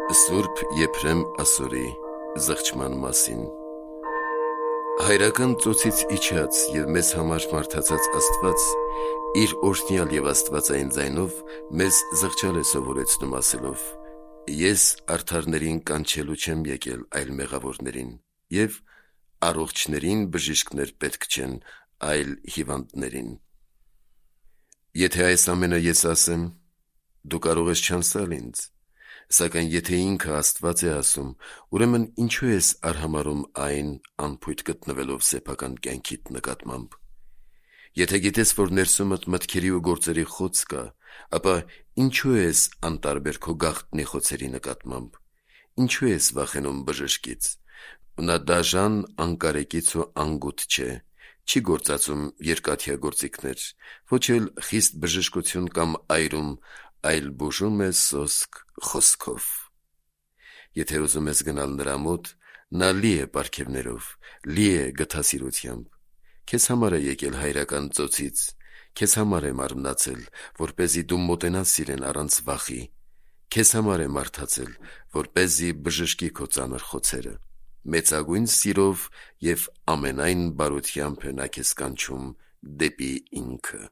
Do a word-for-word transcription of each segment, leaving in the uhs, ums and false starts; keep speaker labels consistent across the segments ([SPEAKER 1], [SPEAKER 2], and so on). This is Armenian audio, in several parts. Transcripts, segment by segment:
[SPEAKER 1] Սուրբ Եփրեմ ասորի զղջման մասին։ Հայրական ծոցից իջած և մեզ համար մարդացած Աստված իր օրհնյալ և աստվածային ձայնով մեզ զղջալ է սովորեցնում ասելով. «Ես արդարներին կանչելու չեմ եկել, այլ մեղավորներին, և առողջներին բժիշկներ պետք չեն, այլ հիվանդներին»։ Եթե այս ամենը ես ասեմ, դու կարող ես չանսալ ինձ, սակայն եթե ինքը Աստված է ասում, ուրեմն ինչու ես արհամարհում այն անփույթ գտնվելով սեփական կյանքիդ նկատմամբ։ Եթե գիտես, որ ներսումդ մտքերի ու գործերի խոց կա, ապա ինչու ես անտարբեր քո գաղտնի խոցերի նկատմամբ։ Ինչու ես վախենում բժշկից։ Նա դաժան, անկարեկից ու անգութ չէ, չի գործածում երկաթյա գործիքներ, ոչ էլ խիստ բժշկություն կամ այրում, այլ բուժում է սոսկ խոսքով։ Եթե ուզում ես գնալ նրա մոտ, նա լի է պարգևներով, լի է գթասիրությամբ։ Քեզ համար է եկել հայրական ծոցից, քեզ համար է մարմնացել, որպեսզի դու մոտենաս իրեն առանց վախի, քեզ համար է մարդացել, որպեսզի բժշկի քո ծանր խոցերը։ Մեծագույն սիրով և ամենայն բարությամբ է նա քեզ կանչում դեպի ինքը։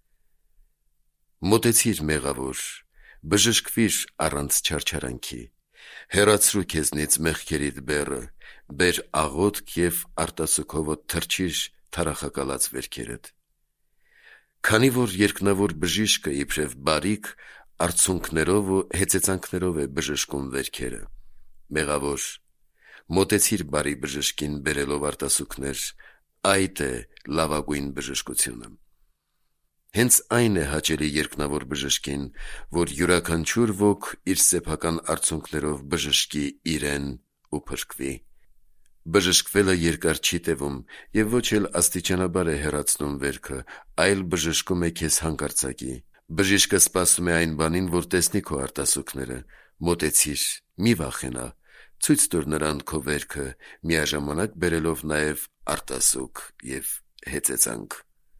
[SPEAKER 1] Մոտեցիր մեղավոր, բժշկվիր առանց չարչարանքի, հեռացրու քեզնից մեղքերիդ բեռը, բեր աղոթք և արտասուքովդ թռչիր թարախակալած վերքերդ։ Քանի որ երկնավոր բժիշկը իբրև բարիք արցունքներով ու հեծեծանքներով է բժշկում վերքերը, մեղավոր, մոտեցիր բարի բժշկին բերելով արտասուքներ, այդ է լավագույն բժշկությունը։ Հենց այն է հաճելի երկնավոր բժշկին, որ յուրաքանչյուր ոք իր սեփական արցունքներով բժշկի իրեն ու փրկվի։ Բժշկվելը երկար չի տևում և ոչ էլ աստիճանաբար է հեռացնում վերքը, այլ բժշկում է քեզ հանկարծակի։ Բժիշկը սպասում է այն բանին, որ տեսնի քո արտասուքները։ Մոտեցիր, մի վախենա, ցույց տուր նրան քո վերքը, միաժամանակ բերելով նաև արտասուք և հեծեծանք։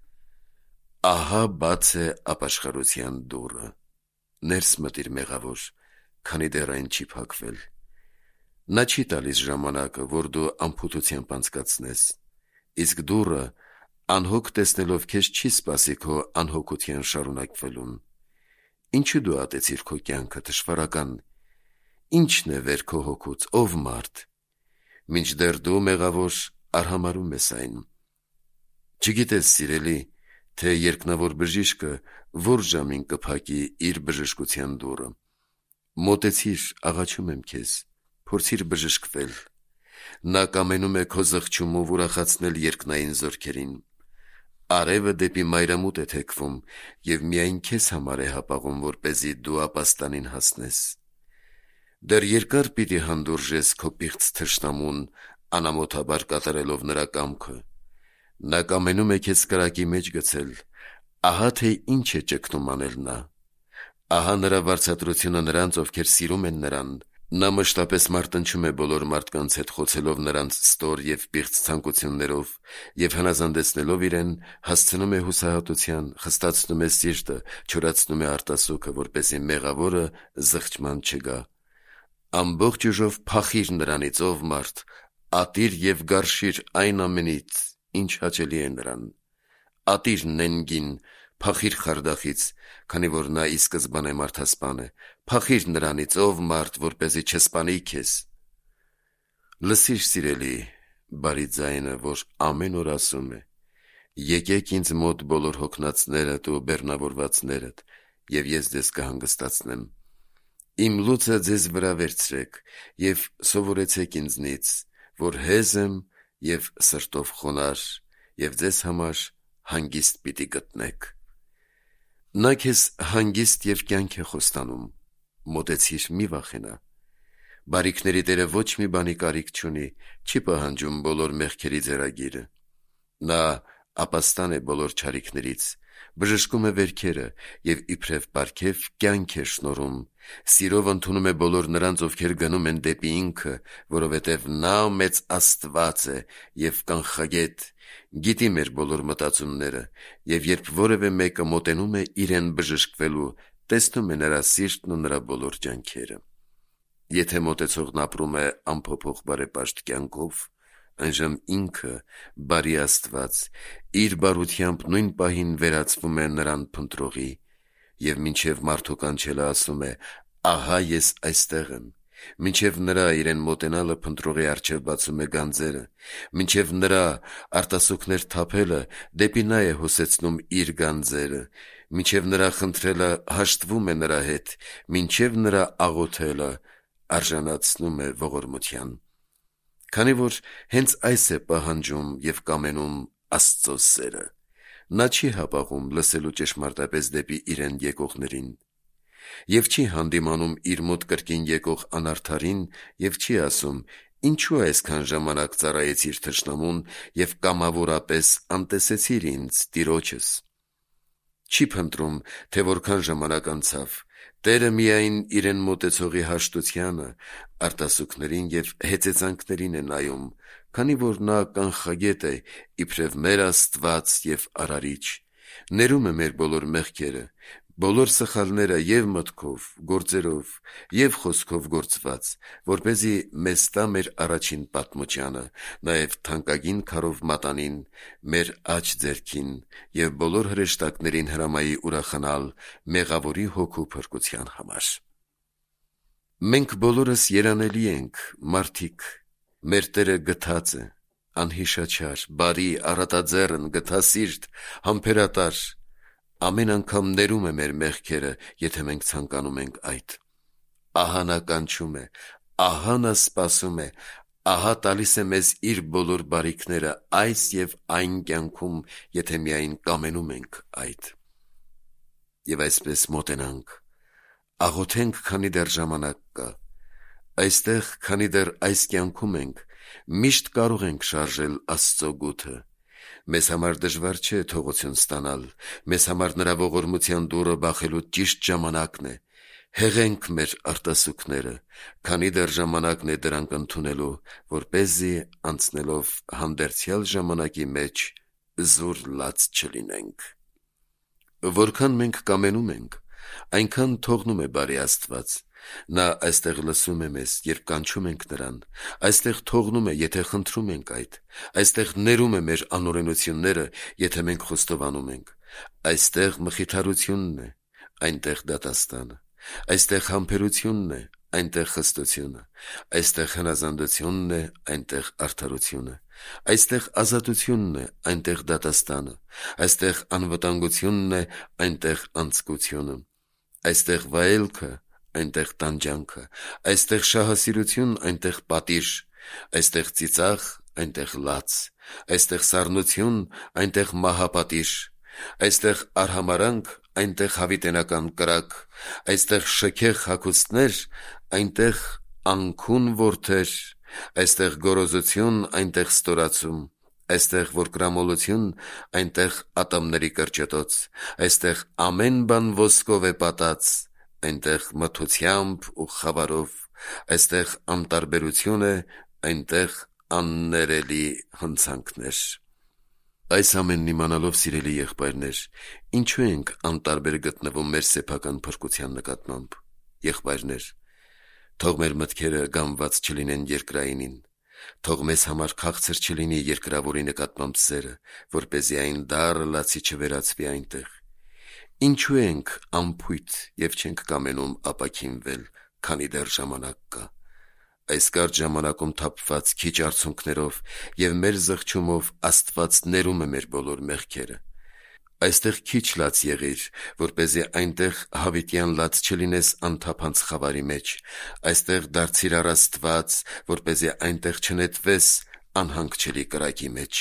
[SPEAKER 1] Ահա բաց է ապաշխարության դուռը։ Ներս մտիր մեղավոր, քանի դեռ այն չի փակվել։ Նա չի տալիս ժամանակը, որ դու անփութությամբ անցկացնես, իսկ դուռը անհոգ տեսնելով քեզ չի սպասի քո անհոգության շարունակվելուն։ Ինչու դու ատեցիր քո կյանքը թշվառական։ Ի՞նչն է վեր քո հոգուց, ով մարդ։ Մինչդեռ դու մեղավոր արհամարհում ես այն։ Չգիտես, սիրելի, թե երկնավոր բժիշկը որ ժամին կփակի իր բժշկության դուռը։ Մոտեցիր, աղաչում եմ քեզ, փորձիր բժշկվել։ Նա կամենում է քո զղջումով ուրախացնել երկնային զորքերին։ Արևը դեպի մայրամուտ է թեքվում և միայն քեզ համար է հապաղում, որպեսզի դու ապաստանին հասնես։ Դեռ երկար պիտի հանդուրժես քո պիղծ թշնամուն, անամոթաբար կատարելով նրա կամքը։ Նա կամենում է քեզ կրակի մեջ գցել։ Ահա թե ինչ է ճգնում անել նա։ Ահա նրա վարձատրությունը նրանց, ովքեր սիրում են նրան։ Նա մշտապես մարտնչում է բոլոր մարդկանց հետ, խոցելով նրանց ստոր և պիղծ ցանկություններով և հնազանդեցնելով իրեն, հասցնում է հուսահատության, խստացնում է սիրտը, չորացնում է արտասուքը, որպեսզի մեղավորը զղջման չգա։ Ամբողջ ուժով փախիր նրանից, ով մարդ, ատիր և գարշիր այն ամենից, ինչ հաճելի է նրան։ Ատիր նենգին, փախիր խարդախից, քանի որ նա ի սկզբանե մարդասպան է, փախիր նրանից, ով մարդ, որպեսզի չսպանի քեզ։ Լսիր, սիրելի, բարի ձայնը, որ ամեն օր ասում է. «Եկեք ինձ մոտ բոլոր հոգնածներդ ու բեռնավորվածներդ, և ես ձեզ կհանգստացնեմ։ Իմ լուծը ձեզ վրա վերցրեք և սովորեցեք ինձնից, որ հեզ եմ և սրտով խոնարհ, և ձեզ համար հանգիստ պիտի գտնեք»։ Նա քեզ հանգիստ և կյանք է խոստանում։ Մոտեցիր, մի վախենա։ Բարիքների Տերը ոչ մի բանի կարիք չունի, չի պահանջում բոլոր մեղքերի ձեռագիրը։ Նա ապաստան է բոլոր չարիքներից, բժշկում է վերքերը և իբրև պարգև կյանք է շնորհում, սիրով ընդունում է բոլոր նրանց, ովքեր գնում են դեպի ինքը, որովհետև նա մեծ Աստված է և կանխագետ, գիտի մեր բոլոր մտածումները, և երբ որևէ մեկը մոտենում է իրեն բժշկվելու, տեսնում է նրա սիրտն ու նրա բոլոր ջանքերը։ Եթե մոտեցողն ապրում է անփոփոխ բարեպաշտ կյանքով, այժմ ինքը, բարի Աստված, իր բարությամբ նույն պահին վերածվում է նրան փնտրողի, և մինչև մարդու կանչելը ասում է. «Ահա ես այստեղ եմ», մինչև նրա իրեն մոտենալը փնտրողի առջև բացում է գանձերը, մինչև նրա արտասուքներ թափելը դեպի նա է հոսեցնում իր գանձերը, մինչև նրա խնդրելը հաշտվում է նրա հետ, մինչև նրա աղոթելը արժանացնում է ողորմության։ Քանի որ հենց այս է պահանջում և կամենում Աստծո սերը, նա չի հապաղում լսելու ճշմարտապես դեպի իրեն եկողներին և չի հանդիմանում իր մոտ կրկին եկող անարդարին և չի ասում. «Ինչու այսքան ժամանակ ծառայեցիր թշնամուն և կամավորապես անտեսեցիր ինձ, Տիրոջս»։ Չի փնտրում, թե որքան ժամանակ անցավ, Տերը միայն իրեն մոտեցողի հաշտությանը, արտասուքներին և հեծեծանքներին է նայում, քանի որ նա կանխագետ է, իբրև մեր Աստված և Արարիչ, ներում է մեր բոլոր մեղքերը, բոլոր սխալները և մտքով, գործերով և խոսքով գործված, որպեսզի մեզ տա մեր առաջին պատմուճանը, նաև թանկագին քարով մատանին, մեր աջ ձեռքին և բոլոր հրեշտակներին հրամայի ուրախանալ Մեղավորի Հոգու փրկության համար։ Մենք բոլորս երանելի ենք, մարդիկ, մեր Տերը գթած է, անհիշաչար, բարի, առատաձեռն, գթասիրտ, համբերատար, ամեն անգամ ներում է մեր մեղքերը, եթե մենք ցանկանում ենք այդ։ Ահա նա կանչում է, ահա նա սպասում է, ահա տալիս է մեզ իր բոլոր բարիքները այս և այն կյանքում, եթե միայն կամենում ենք այդ։ Եվ այսպես մոտենանք, աղոթենք, քանի դեռ ժամանակ կա, այստեղ, քանի դեռ այս կյանքում ենք, միշտ կարող ենք շարժել Աստծո գութը։ Մեզ համար դժվար չէ թողություն ստանալ, մեզ համար նրա ողորմության դուռը բախելու ճիշտ ժամանակն է։ Հեղենք մեր արտասուքները, քանի դեռ ժամանակն է դրանք ընդունելու, որպեսզի անցնելով հանդերձյալ ժամանակի մեջ զուր լաց չլինենք։ Որքան մենք կամենում ենք, այնքան թողնում է բարի Աստված։ Նա այստեղ լսում է մեզ, երբ կանչում ենք նրան, այստեղ թողնում է, եթե խնդրում ենք այդ, այստեղ ներում է մեր անօրենությունները, եթե մենք խոստովանում ենք, այստեղ մխիթարությունն է, այնտեղ դատաստանը, այստեղ համբերությունն է, այնտեղ խստությունը, այստեղ հնազանդությունն է, այնտեղ արդարությունը, այստեղ ազատությունն է, այնտեղ դատաստանը, այստեղ անվտանգությունն է, այնտեղ անձկությունը, այստեղ վայելքը, այնտեղ տանջանքը, այստեղ շահասիրություն, այնտեղ պատիժ, այստեղ ծիծաղ, այնտեղ լաց, այստեղ սառնություն, այնտեղ մահապատիժ, այստեղ արհամարհանք, այնտեղ հավիտենական կրակ, այստեղ շքեղ հագուստներ, այնտեղ անքուն որդեր, այստեղ գոռոզություն, այնտեղ ստորացում, այստեղ որկրամոլություն, այնտեղ ատամների կրճտոց, այստեղ ամեն բան ոսկով է պատած, այնտեղ մթությամբ ու խավարով, այստեղ անտարբերություն է, այնտեղ աններելի հնցանքներ։ Այս ամենն իմանալով, սիրելի եղբայրներ, ինչու ենք անտարբեր գտնվում մեր սեփական փրկության նկատմամբ։ Եղբայրներ, թող մեր մտքերը գամված չլինեն երկրայինին, թող մեզ համար քաղցր չլինի երկրավորի նկատմամբ սերը, որպեսզի այն դառը լացի չվերածվի այնտեղ։ Ինչու ենք անփույթ և չենք կամենում ապաքինվել, քանի դեռ ժամանակ կա։ Այս կարճ ժամանակում թափված քիչ արցունքներով և մեր զղջումով Աստված ներում է մեր բոլոր մեղքերը։ Այստեղ քիչ լաց եղիր, որպեսզի այնտեղ հավիտյան լաց չլինես անթափանց խավարի մեջ, այստեղ դարձիր առ Աստված, որպեսզի այնտեղ չնետվես անհանգչելի կրակի մեջ։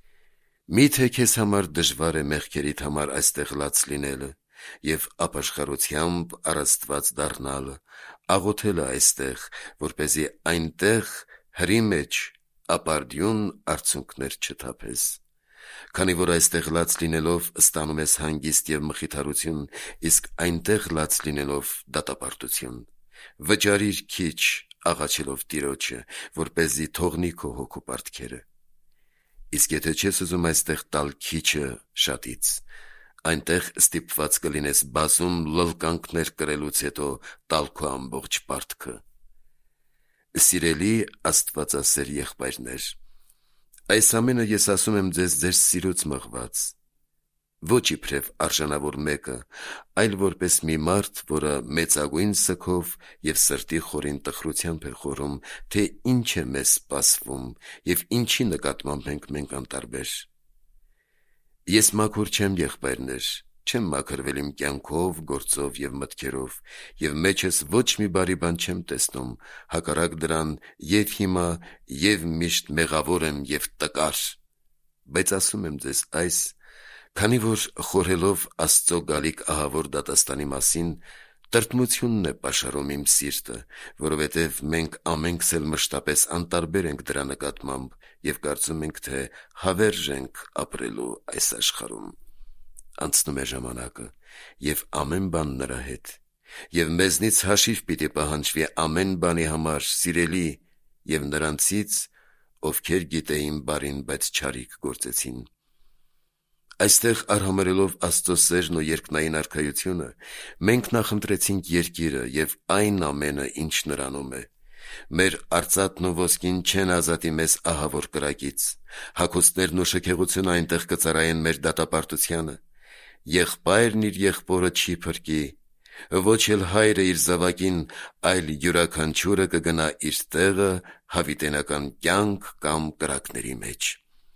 [SPEAKER 1] Մի՞թե քեզ համար դժվար է մեղքերիդ համար այստեղ լաց լինելը և ապաշխարությամբ առ Աստված դառնալը, աղոթելը այստեղ, որպեսզի այնտեղ հրի մեջ ապարդյուն արցունքներ չթափես։ Քանի որ այստեղ լաց լինելով ստանում ես հանգիստ և մխիթարություն, իսկ այնտեղ լաց լինելով դատապարտություն։ Վճարիր քիչ, աղաչելով Տիրոջը, որպեսզի թողնի քո հոգու պարտքերը։ Իսկ եթե չես ուզում այստեղ տալ քիչը շատից, այնտեղ ստիպված կլինես բազում լլկանքներ կրելուց հետո տալ քո ամբողջ պարտքը։ Սիրելի Աստվածասեր եղբայրներ, այս ամենը ես ասում եմ ձեզ ձեր սիրուց մղված, ոչ իբրև արժանավոր մեկը, այլ որպես մի մարդ, որը մեծագույն սգով և սրտի խորին տխրությամբ է խորում, թե ինչ է մեզ սպասվում և ինչի նկատմամբ ենք մենք անտարբեր։ Ես մաքուր չեմ, եղբայրներ, չեմ մաքրվել իմ կյանքով, գործով և մտքերով, և մեջս ոչ մի բարի բան չեմ տեսնում, հակառակ դրան և հիմա, և միշտ մեղավոր եմ և տկար, բայց ասում եմ ձեզ այս, քանի որ խորհելով Աստծո գալիք ահավոր դատաստանի մասին, տրտմությունն է պաշարում իմ սիրտը, որովհետև մենք ամենքս էլ մշտապես անտարբեր ենք դրա նկատմամբ և կարծում ենք, թե հավերժ ենք ապրելու այս աշխարհում։ Անցնում է ժամանակը, և ամեն բան նրա հետ, և մեզնից հաշիվ պիտի պահանջվի ամեն բանի համար, սիրելի, և նրանցից, ովքեր գիտեին բարին, բայց չարիք գործեցին։ Այստեղ արհամարհելով Աստծո սերն ու երկնային արքայությունը, մենք նախընտրեցինք երկիրը և այն ամենը, ինչ նրանում է։ Մեր արծաթն ու ոսկին չեն ազատի մեզ ահավոր կրակից, հագուստներն ու շքեղությունը այնտեղ կծառայեն մեր դատապարտությանը։ Եղբայրն իր եղբորը չի փրկի, ոչ էլ հայրը իր զավակին, այլ յուրաքանչյուրը կգնա իր տեղը հավիտենական կյանք կամ կրակների մեջ։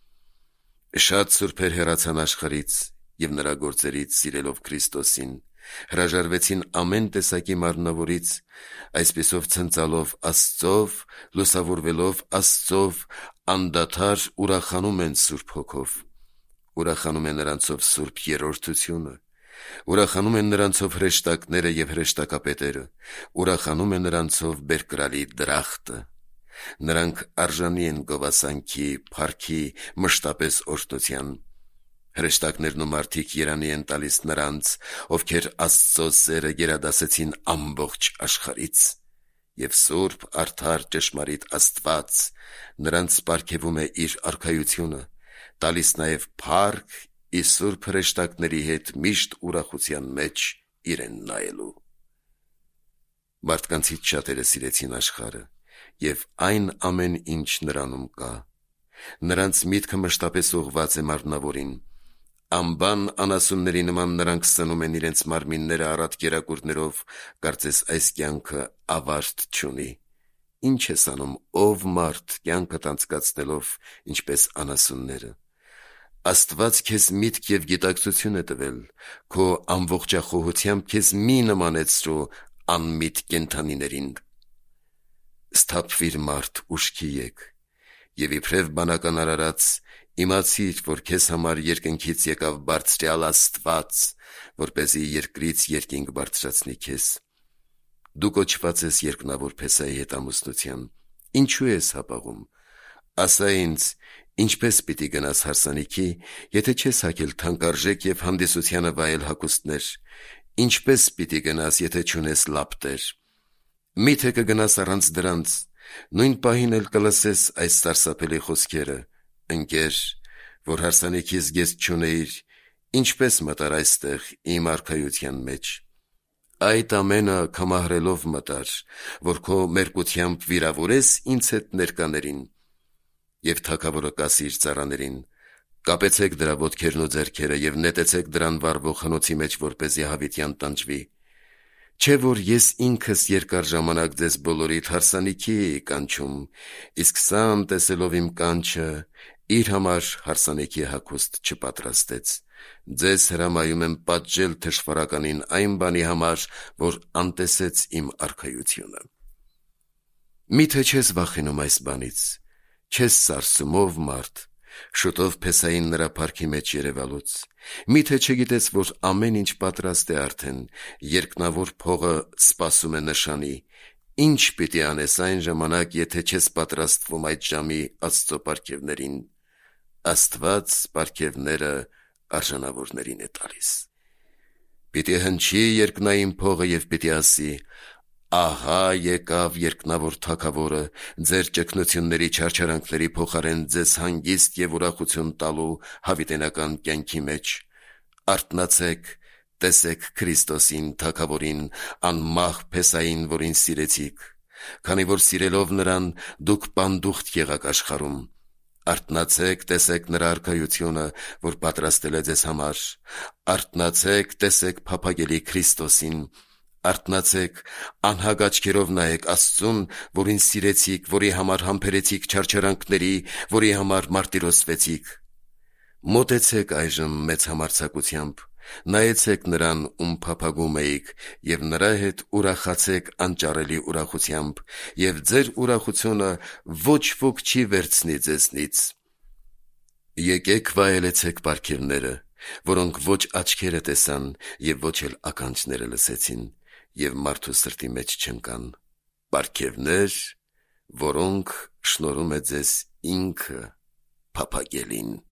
[SPEAKER 1] Շատ սուրբեր հեռացան աշխարհից և նրա գործերից սիրելով Քրիստոսին, հրաժարվեցին ամեն տեսակի մարմնավորից, այսպիսով ցնծալով Աստծով, լուսավորվելով Աստծով, անդադար ուրախանում են Սուրբ Հոգով, ուրախանում է նրանցով Սուրբ Երրորդությունը, ուրախանում են նրանցով հրեշտակները և հրեշտակապետերը, ուրախանում է նրանցով բերկրալի դրախտը։ Նրանք արժանի են գովասանքի, փառքի, մշտապես օրհնության։ Հրեշտակներն ու մարդիկ երանի են տալիս նրանց, ովքեր Աստծո սերը գերադասեցին ամբողջ աշխարհից, և սուրբ, արդար, ճշմարիտ Աստված նրանց պարգևում է իր արքայությունը, տալիս նաև փառք իր սուրբ հրեշտակների հետ միշտ ուրախության մեջ իրեն նայելու։ Մարդկանցից շատերը սիրեցին աշխարհը և այն ամեն ինչ նրանում կա։ Նրանց միտքը մշտապես ուղղված է մարմնավորին։ Անբան անասունների նման նրանք սնում են իրենց մարմինները առատ կերակուրներով, կարծես այս կյանքը ավարտ չունի։ Ինչ ես անում, ով մարդ, կյանքդ անցկացնելով, ինչպես անասունները։ Աստված քեզ միտք և գիտակցություն է տվել, քո ամբողջախոհությամբ քեզ մի նմանեցրու անմիտ կենդանիներին։ Սթափվիր մարդ, ուշքի եկ, և իբրև բանական արարած, իմացիր, որ քեզ համար երկնքից եկավ բարձրյալ Աստված, որպեսզի երկրից երկինք բարձրացնի քեզ։ Դու կոչված ես երկնավոր Փեսայի հետ ամուսնության, ինչու ես հապաղում։ Ասա ինձ, ինչպես պիտի գնաս հարսանիքի, եթե չես հագել թանկարժեք և հանդիսությանը վայել հագուստներ, ինչպես պիտի գնաս, եթե չունես լապտեր։ Մի՞թե կգնաս առանց դրանց, նույն պահին էլ կլսես այս սարսափելի խոսքերը. ընկեր, որ հարսանիքի զգեստ չունեիր, ինչպես մտար այստեղ իմ արքայության մեջ։ Այդ ամենը կամահրելով մտար, որ քո մերկությամբ վիրավորես ինձ հետ ներկաներին։ Եվ թագավորը կասի իր ծառաներին. կապեցեք դրա ոտքերն ու ձեռքերը և նետեցեք դրան վառվող հնոցի մեջ, որպեսզի հավիտյան տանջվի։ Չէ՞ որ ես ինքս երկար ժամանակ ձեզ բոլորիդ հարսանիքի էի կանչում, իսկ սա անտեսելով իմ կանչը, իր համար հարսանիքի հագուստ չպատրաստեց։ Ձեզ հրամայում եմ պատժել թշվառականին այն բանի համար, որ անտեսեց իմ արքայությունը։ Մի՞թե չես վախենում այս բանից, չես սարսում, ով մարդ, շուտով Փեսային նրա փառքի մեջ երևալուց։ Մի՞թե չգիտես, որ ամեն ինչ պատրաստ է արդեն, երկնավոր փողը սպասում է նշանի։ Ինչ պիտի անես այն ժամանակ, եթե չես պատրաստվում այդ ժամի Աստծո պարգևներին։ Աստված պարգևները արժանավորներին է տալիս։ Պիտի հնչի երկնային փողը և պիտի ասի. ահա եկավ երկնավոր թագավորը, ձեր ճգնությունների չարչարանքների փոխարեն ձեզ հանգիստ և ուրախություն տալու հավիտենական կյանքի մեջ։ Արթնացեք, տեսեք Քրիստոսին, թագավորին, անմահ Փեսային, որին սիրեցիք։ քանի որ սիրելով նրան դուք պանդուխտ եղաք աշխարհում։ Արթնացեք, տեսեք նրա արքայությունը, որ պատրաստել է ձեզ համար։ Արթնացեք, տեսեք փափագելի Քրիստոսին։ Արթնացեք, անհագ աչքերով նայեք Աստծուն, որին սիրեցիք, որի համար համբերեցիք չարչարանքների, որի համար մարտիրոսվեցիք։ Մոտեցեք այժմ մեծ համարձակությամբ, նայեցեք նրան, ում փափագում էիք, և նրա հետ ուրախացեք անճարելի ուրախությամբ, և ձեր ուրախությունը ոչ ոք չի վերցնի ձեզնից։ Եկեք վայելեցեք պարգևները, որոնք ոչ աչքերը տեսան և ոչ էլ ականջները լսեցին, և մարդու սրտի մեջ չընկան, պարգևներ, որոնք շնորհում է ձեզ ինքը փափագելին։